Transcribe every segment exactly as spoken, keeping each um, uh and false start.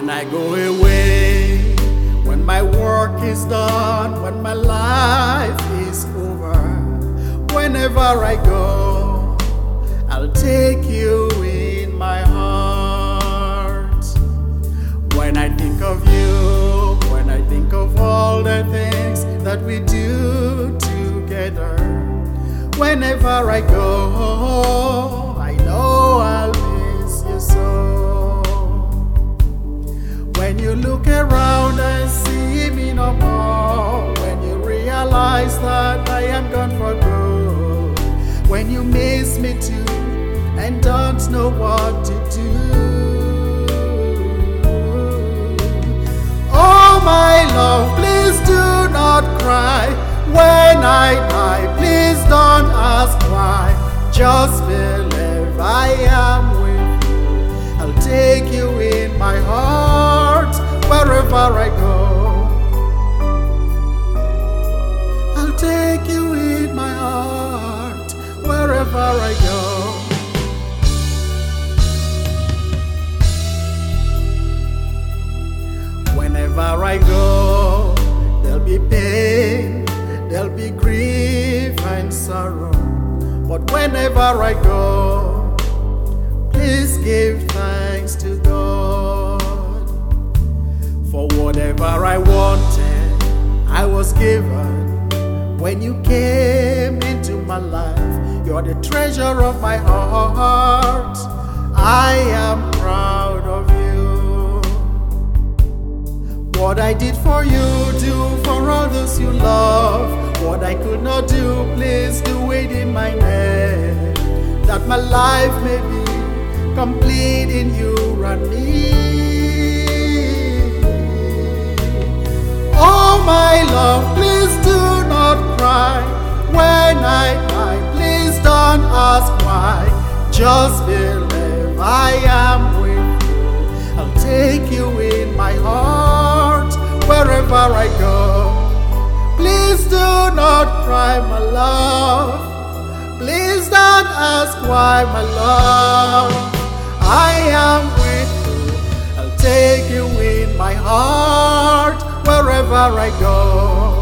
When I go away, when my work is done, when my life is over, whenever I go, I'll take you in my heart. When I think of you, when I think of all the things that we do together, whenever I go, I know I'll miss you so. When you look around and see me no more, when you realize that I am gone for good, when you miss me too and don't know what to do. Oh my love, please do not cry. When I die, please don't ask why. Just believe I am with you. I'll take you in my heart wherever I go. I'll take you in my heart wherever I go. Whenever I go, there'll be pain, there'll be grief and sorrow. But whenever I go, please give thanks to God. For whatever I wanted, I was given. When you came into my life, you're the treasure of my heart. I am proud of you. What I did for you, do for others you love. What I could not do, please do it in my name, that my life may be complete in you and me. Oh my love, please do not cry. When I die, please don't ask why. Just believe I am with you. I'll take you in my heart wherever I go. Please do not cry, my love. Please don't ask why, my love. I am with you. I'll take you in my heart wherever I go.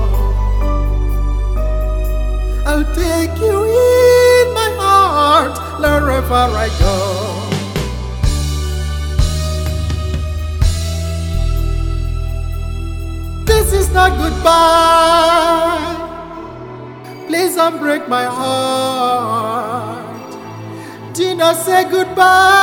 I'll take you in my heart wherever I go. This is not goodbye. Please don't break my heart. Do not say goodbye.